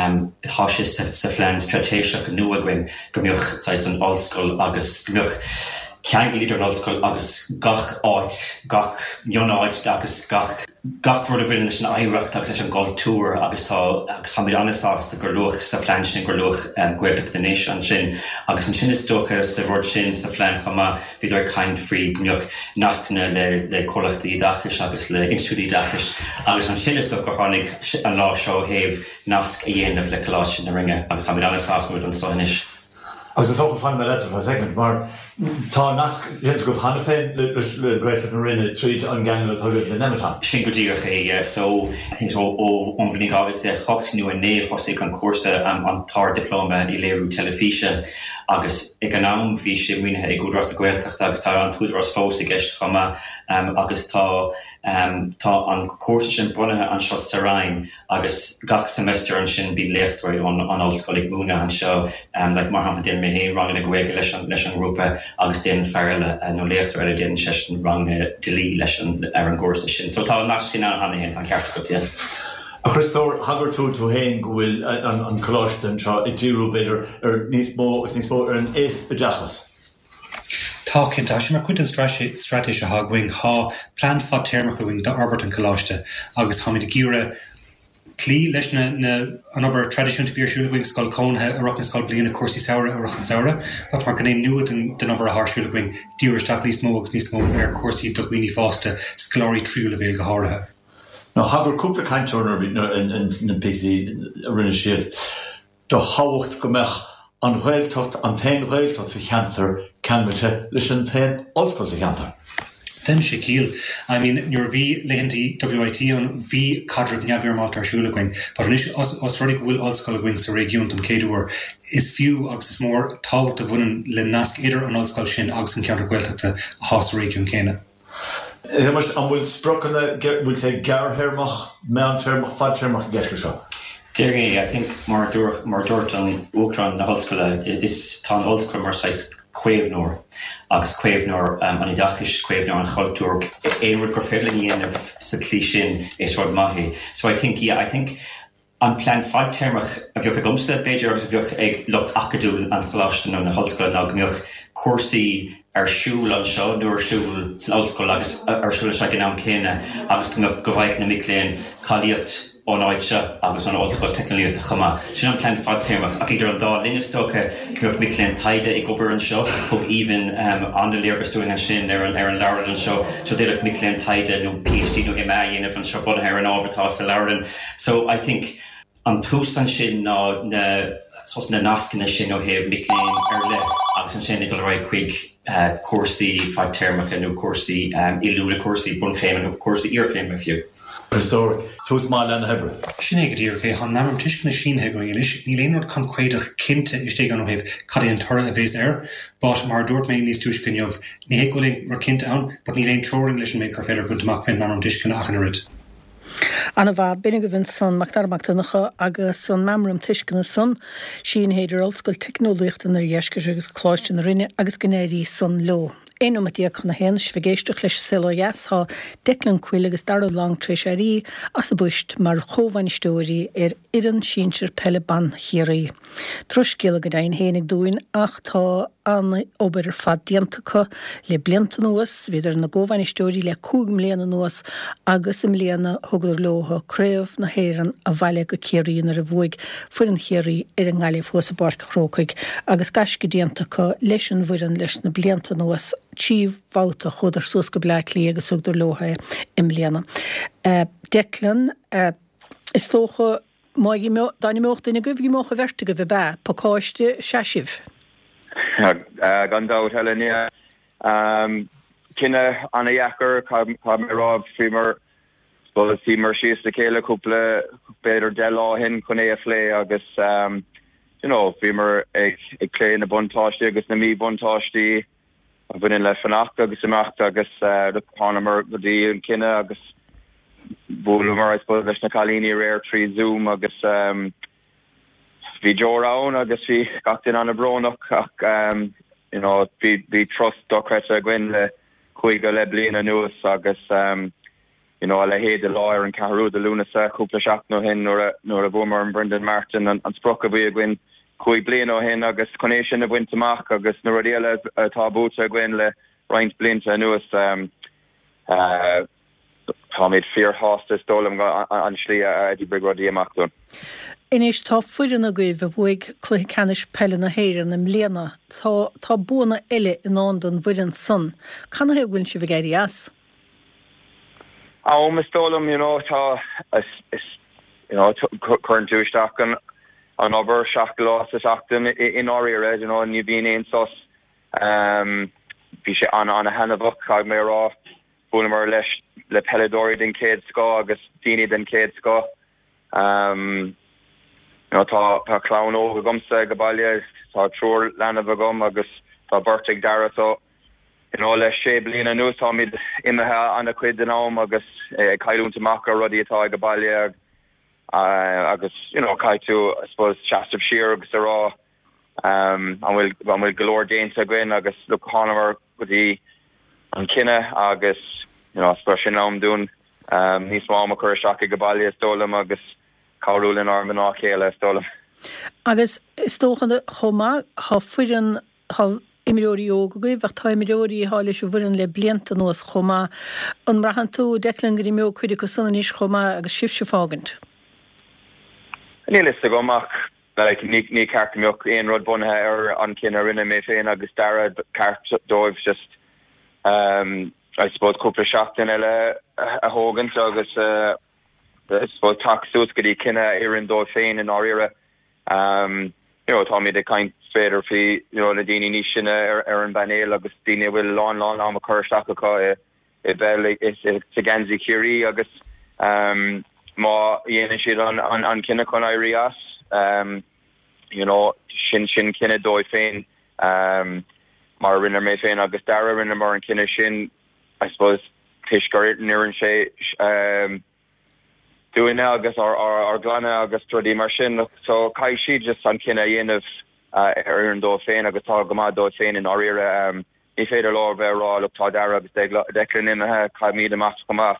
háis sa phlean stratéiseach nua gcuin go mbeadh sais an ollscoil agus go mbeadh ceann líadar an ollscoil agus gach áit, gach mionáid agus gach rud a bhfuil leis an éireacht agus leis an gcultúr agus tá míad anasásta gur luach sa phlean sin gur luach Gaeltacht den éis an sin agus an sin is tócha sa bhord sin sa phlean chuma bhí ar caint frí go mbeadh nascne le chomhlachtaí dachas agus le institútaí dachas agus an sin is gur tháinig an lá seo héamh nasc a dhéanamh le choláiste na ringe agus tá míad anasásta an sonis. Agus is ócha fáin le letar a segment mar Tá nasc go hanna féin le great an rinne tríd an gang le nematá. Sin go dtíir so I think ó bhnig agus chocht nu a né hosig an cuasa an tar diploma I léirú telefíe agus ag an am bhí sé muoine ag gúdras na gcuilteach agus tá an túdras fós I gceist chuma agus tá an cuasa sin bunathe an seo saráin agus gach semester an sin bí lechtúir an ollscoil múna an seo le mar ha den mé hé rang na gcuige leis an grúpa agus den fearle nó lechtúir a den se rang delí leis an gcuasa sin. So tá nascin an hanna an ceart go tíal. A Christóir hagur tú héin go bhfuil an choláiste seo I dtíú beidir níos mó ar an is bedachas. Tá cinnta sin mar cuid an stratéise haghaing há plan fad téirmach go bhing de Albert an choláiste agus tháinig de gíre clí leis an obair tradiisiúnta bíorsúlahing scoil cónthe a roch na scoil bliana cuasaí saoire a roch an saoire, but mar gnéim nuad den obair a thsúlahing díiristeach níos mó agus níos mó ar cuasaí do dhaoine fásta sclóirí tríú le bhéal go háirithe. No hagur cúpla caiintúnar in PC rinne siad do háhacht go meach an réiltocht an tain réiltocht sa cheantar canmailte leis an tain ollscoil sa cheantar. Den sé cíl. I mean, nuair bhí leithantí WIT an bhí cadreh neamhíar máilt arsúlaing, but os rudig bhfuil ollscoil sa régiún an céadúir is fiú agus is mór táhacht a bhuiin le nasc idir an ollscoil sin agus an ceantar gaeltachta a hás régiún céine. An bhfuil sprochanna bhfuil sé garthairmach, meantarmach, fadtarmach geisle seo. Déirgé, I think mar dúirt an Uachtarán na hallscoile is tá an ollscoil mar sais cuéimhnóir agus cuéimhnóir an I dachis cuéimhnóir an choultúr éonrad gur féidirlíon dhéanamh sa clí sin is rud maithí. So I think an plan fadtarmach a bheoh a gomsa beidir agus a bheoh ag lucht acadúil an choláiste na hallscoile ná go mbeoh cuasaí arsúil an seo nuair arsúil san ollscoil agus arsúil se gin am céine agus go bhaid na micléin chaíocht ón áidse agus an ollscoil technolíocht a chuma. Sin an plan fadtarmach ach idir an dá linnestocha cumh micléin taide ag obair an seo thug even an de léargus dúin an sin ar an leabhar an seo so déadach micléin taide nó PhD nó MA dhéanamh an seo bud ar an ábhartá sa leabharan. So I think an tús an sin ná na nascanna sin ó héamh micléin ar le agus an sin idir raibh chuig cuasaí fadtarmacha nó cuasaí ilúla cuasaí bunchéim nó cuasaí iarchéim a fiú. Christóir, tús má le na hebre. Sin ag díorché han namam tuiscin na sin heag is ní léonrad chun chuideach cinnte isté gan ó héh cad an tora a bhés but mar dúirt mé níos tuiscin jobh ní héagúling mar cinnte an, but ní léon troring leis an méid gur féidir bhúltamach féin namam tuiscin ach an rid. Anna bha binnig go bhín san mactarmachtainnacha agus san memram tuiscin san sin héidir ollscoil technolíochta ar dheisceir agus chláiste na rinne agus gnéirí san lo. Éon matí chuna hen svegéisteach leis SLOS há delan cuil agus dar lang tréisií as a buist mar chomhaintóirí iran síir pelle ban hií. Troscéile go dain hénig dúin ach tá an obair fad diantacha le blianta nuas, viidir na ggóhaintóirí le 2 mbliana nuas agus mbliana thugur lotha créamh na héan a bhaile go céiríon ar a bhuaig fuair an chéirí ar an gáile fuasa barca chrócaig agus gas go diantacha leis an bhuian leis na blianta nuas tíomh bháta chudar sus go bleith lí agus ugtar lotha imbliana. Declan is tócha daine meachta na gohí mocha verte go bheith be paáiste seisih. Gan dáit heile cinenne anna dheachar cá mé ráb fimar sí mar sios le chéile cúpla beidir de lá hin chun é a phlé agus fimar ag clé na buntáistí agus na mí buntáistí a bhuiin le fannacht agus imachta agus hámar go dtí an cinenne agus bhúlamar leis na chalíní réir trí Zoom agus bhí Jorán agus bhí gatain an na brónach ach bhí trust docreta a gin le chuige le bliana nuas agus le héad a láir an carú de lúnasa cúpla seach nó hin nuair a bhúmar an Brendan Martin an sprocha bhí a gin chuig blian ó hin agus conéis sin a bhaintach agus nuair éile tá búta a gin le roiint blianta nuas tá méid fear hásta stólam an slí a brigradí amachún. Inis tá fuirin a goibh a bhuaig clui canis pelle na héirean am léana tá buna eile in ádan bhuiin san. Canna heaghainn si bhgéirí as? Me stólam, tá chuann túisteach an obair seach lá achtain in áíire, ní bhíon éon sos bhí sé an a hanamh chaag mé rá buna mar leis le peladóí den céad sco agus daoine den céad sco. Tá clán óga gomsa go bailile tá trúr lena bhagum agus tá burrtaigh dara so leis sé bliana nuas tá míid imethe anna chuid den am agus caiúntaach rudí atá go bailile agus caiú I suppose Shastamh Siar agus ará an bhfuil golóir déanta gin agus lu Hanamar go dtí an cinenne agus spe sin am dún níos má a chuir seach go bailile stolam agus cáúlinn ar maná chéile stolam. Agus is tóchan chomá há fuiran imiróí óga bheith tá imiróí hála se bhuian le blianta nuas chomá an brachan tú delan gurí mé chuide go sanna níos chomá agus sibse fágant. Ní lista gomach ní ceart meoch éon rud bunathe ar an cinenne rinne mé féin agus dara ceart dóibh just I suppose cúpla seachtain eile a hógant agus I suppose taxús go dtí cinenne ar an dó féin in áire tá mí de kaint féidir fi na daine ní sinne ar an banéil agus daine bhfuil lán am a chuirteach aá I bheith is gansaí curí agus má dhéana siad an cinenne chun éirías sin cinenne dóid féin mar rinne mé féin agus dara rinne mar an cinenne sin I suppose tuisgur nuann sé doing agus ar glanna agus trodí mar sin so cai si just an cinenne dhéanamh ar an dó féin agus tá go dó féin in áire ní féidir lá bheith rá le tá dara agus delinn imethe cai míad amach gomá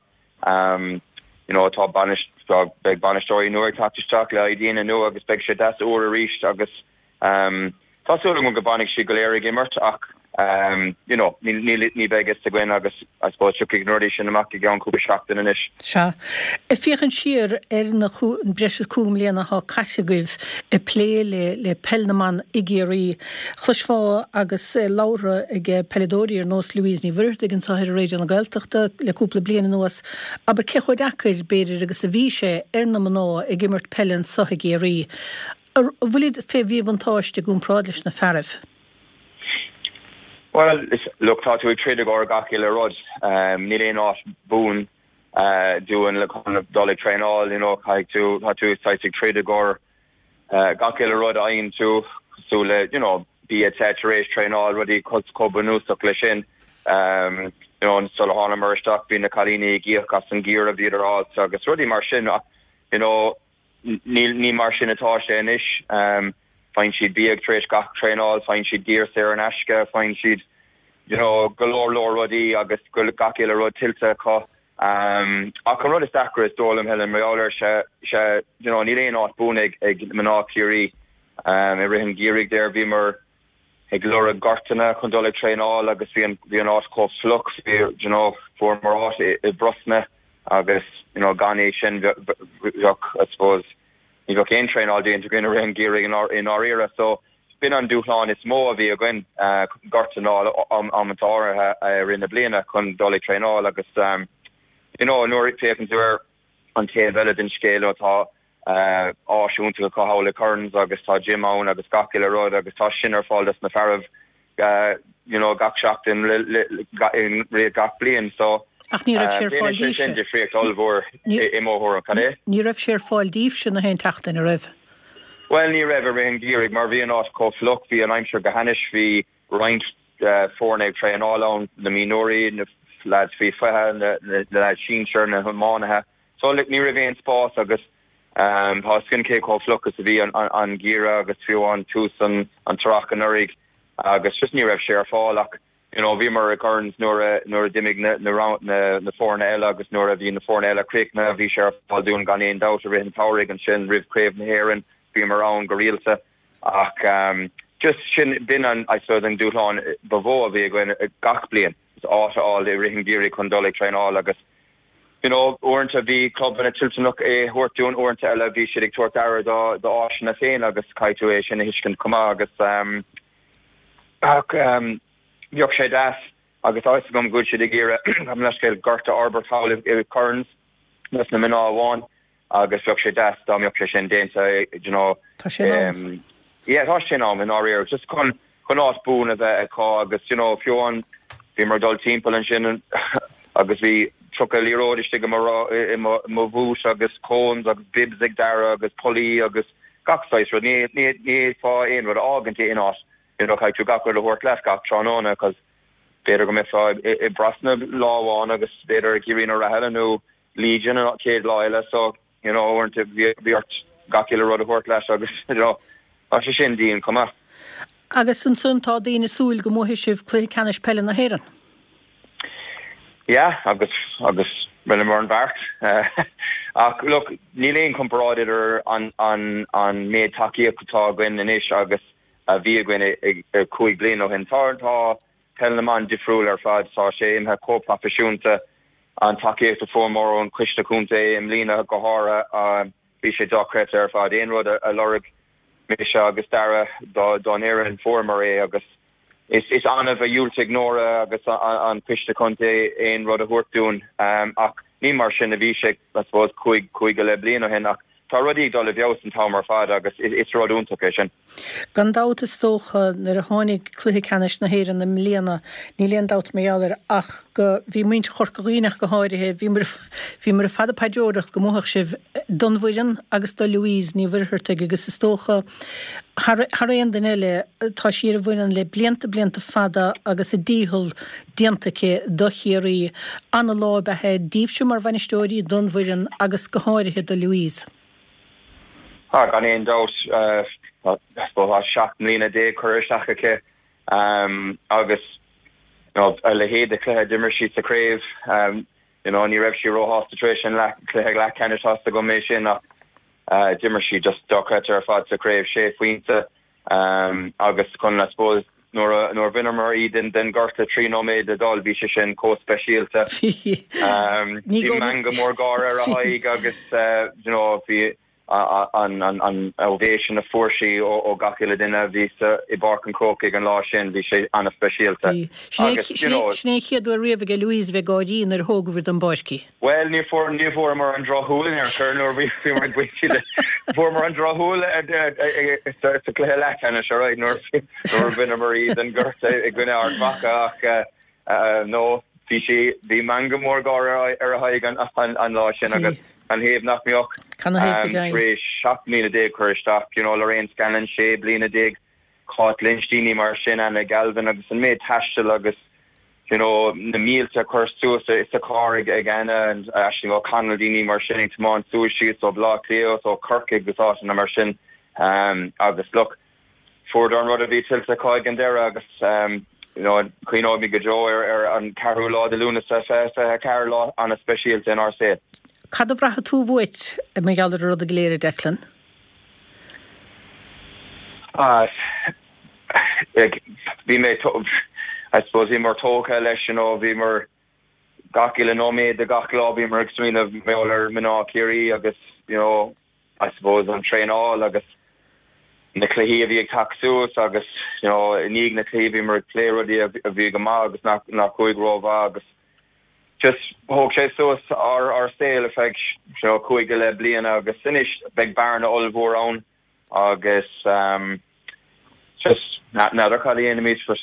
tá beag banistóí nuair tatisteach le dhéana nu agus beag sé de ó a ríist agus tásúla go bannig si go léir gimmert ach ní begus a gin agus spó ignorí sin amach g an cúpa seachtain in isis. Se. I fiochan siar na breise cúm léana há caiisegah I plé le pelnaman I géirí chus fá agus lára ag peladóí ar nós Louise ní bhird ag an sáir réidir na gailteachta le cúpla bliana nuas, aber ce chuid acair beidir agus a bhí sé na maná ag gimmert pellan sa géirí. Bhfuilid fé bhíomhantáiste gún práidlis na feribh. Well, look, tá tú tríide go gaci le rud ní léon áit bún doing le chun dolig treáil tá tú saigh tríide go gaci le rud aon tú sú le bí éis treáil rudí cobanúsach le sin an sul hána marteach bí na chalíní gíochas an gír a bhíidirrá agus rudí mar sin ní mar sin atá sé inis fein siad bíag trééis gach treáil, fein siad dír sé an eisce, fein siad golóir lór rudí agus go gaci le rud tiltte có. A chu rud is dachar is dólam heile méáir se ní réon áit búnig ag maná curí I rihin gírig déir bhí mar ag lura gartainna chun dola treáil agus bhí an áit có flux bhí for mar áit I brosna agus gané sin I suppose ní bh céin treáil déanta gine rihin gírig in áire so bin an dúláán is mó a bhí a gin gartanáil amtáirithe rinne bliana chun dola treáil agus nuair fécinn dúir an taobhile den scéile atá áisiúnta go choála churns agus tá Jim ann agus gaci le rud agus tá sin ar fáil na feribh gach seachtain in ré gach blian so ach ní raibh sér fáil díobh ní raibh sér fáil díobh sin na hen teachtain a raibh. Well, ní raibh rihin gírig mar bhí an áit có fluch bhí an aimseir go hanis bhí roinnt fórnéh treáán na minóí na lads hí fethe na síseir na humánathe so ní raibh spás agus tá cin cé có fluchas a bhí an gíra agus fiúán túsan an trach an nurig agus just ní raibh sér fáach bhí mar a churns nuair a dimig na fórna eile agus nuair a bhí na fórna eile críicna bhí sé fáilún gan éon dát a rihin táirigh an sin ribhcréimh na héann bhí mar an go rialta ach just sin bin an suppose an dúláán bhó a bhí goin gach blian átáil I rihin gíri chun dola treáil agus orintanta bhí clubban a tiltanach thuirtún orintanta eile bhí siad ag tuairt air dá áisina féin agus caiitú é sin hiiscin cumá agus bheoh sé deas agus áis gom gúil siad ag gíire am leiscéil garta arbertáil I churns nas na mná bháin agus bheoh sé deas dá mbeoh sé sin déanta tá sin am in áir just chun chunás búna a cá agus fiúan bhí mar dul timppel an sin agus bhí tro líróiste go mar bhús agus cóns agus bibs ag dara agus polí agus gachsáis ní fá éon rud ágantí inás chaú gachar le hort leis gach trána cos beidir go mifá I brasna láháin agus beidir gurín a raheanú Legion an céad láile so orint bhíart gacile rud a hort leis agus sé sin díon cumá. Agus an suntá daoine súil go mthir sibh clé canis pelle na héan. Ja, agus rinne mar an bhart. Ach look, ní léon comparáidir an méid takeíochtá gin in isis agus a bhí gin chuig blian ó hen tá pellnaán difriúil ar fad tá sé imthe cóprofisiúnta an takeíocht fórmór an cuisteúnta im lína gothra bhí sé docret ar fad éon rud a lorig mé se agus dara don éire an formar agus is anna bheith dúilt ignóra agus an cuisteúnta éon rud a thuirtún ach ní mar sin a bhí sé chuig go le blian ó hen ach tá rudí dul a bheos an támar fad agus is rodúnta sin. Gan dáta tócha nar a tháinig cluiche canis na héan na mlíana ní léon dat méallir ach go bhí muint chorcaíach go háirithe bhí mar a fada paidóireach go mthach sibh donmhuian agus do Louise ní bhirthirte agus is tócha Har éon den eile tá siar a bhainean le blianta fada agus a díthil diantacha do chéirí anna lábethe díobhsú mar bhainisteoirí donmhuian agus go háirithe do Louise. Gan éon dát seach mlína dé chuiristeachacha agus le héad a chluthe dimmer sí sa craibh ní raibh sí róhástation le chluthe le ceannatásta go mééis sin dimmer sí just docret ar fad sa craibh sé faointe agus chun I suppose nóir bhuiine mar iad den garta trí nóméid a dal bhí sé sin cóspéisialta. Bhí manga mór gár ar a haig agus bhí an ovation a fórsaí ó gaciile duine bhí I barcan crócaigh an lá sin bhí sé anna speisialta. Sné chéadú riamh go Louise bheith gáidín ar thógahir an báiscí. Well, ní fór mar an dráthúla ar chur bhí mar buisiile. Fór mar an dráthúla sa chluthe lechanna se ráid nóir bhuiine mar iad an gurta I gcuine ardmacha ach nó bhí manga mór gár ar a haig an lá sin agus an héamh nach mioch. Ré 7,000 chuiristeach, le scanan sé blina dig cát linstíní mar sin anna galvan agus an méid taistil agus na mílte chuirú is a cá ag gana and actually Conaldíní mar sin tomán sushi so blá léo so Kirkig gotá na mar sin agus look for an rud a bhí tilta cáig an deire agus chuoinó mi go jo ar an carú lá de lúna sa car lá an a speisialta in our sé. Cad a bhratha tú bhuait mé gallar rud a léir Declan? Bhí mé I suppose bhí mar tócha leis bhí mar gaciile nóméid a gachlá bhí mar extrína méallar mná céirí agus I suppose an tréáil agus na chluhí a bhí ag taxús agus níag na chluhí bhí mar léirodí a bhí go má agus nach chuig rómha agus just hoog sé soas ar sale effect chuig go le bliana agus sinis beg barna olmhór an agus just na cadí enemies for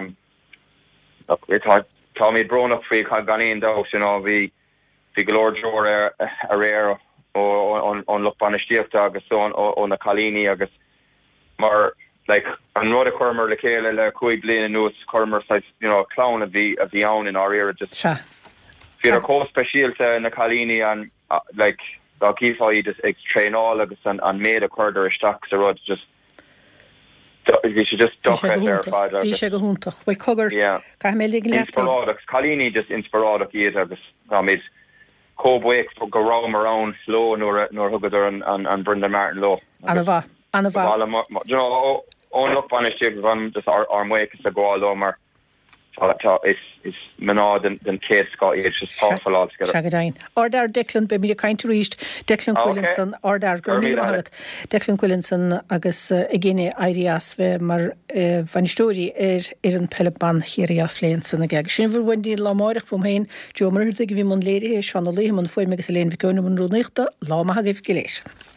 tá mé brnach fao chu ganíon da bhí golóir a réir ó lochbanistíochtta agus ó na chalíní agus mar an rud a chumar le chéile le chuig bliana nuas chumar clown a bhí ann in our era just Fi a có speisialta na chalíní an dá cíáí just ag tréáil agus an méid a chuidir isteach sa rud just bhí sé just dochret ar fád bhí sé go húntaach bhfuil cogur cai mé ligin le chalíní just inspirádach iad agus méid cóbuic go rám arán ló nóir thugadidir an Brenda Martin Law. Anna bha ón loch banistíocht bhan just armmuic a gháil ó mar is mená den céad sá is just powerful altogether. Shagadain. Ordar Declan be mí kaint reached Declan Quillinson ordar Gurmí Declan Quillinson agus igéine Irias ve mar vanistóri an peleban chéria fléinsan a geg. Sin bhfuin lámáireach fum héin Jo mar ag bhí man léiri Seanna Léman foiim agus a léon bhí gona man rúnéachta lá maith a gibh giléis.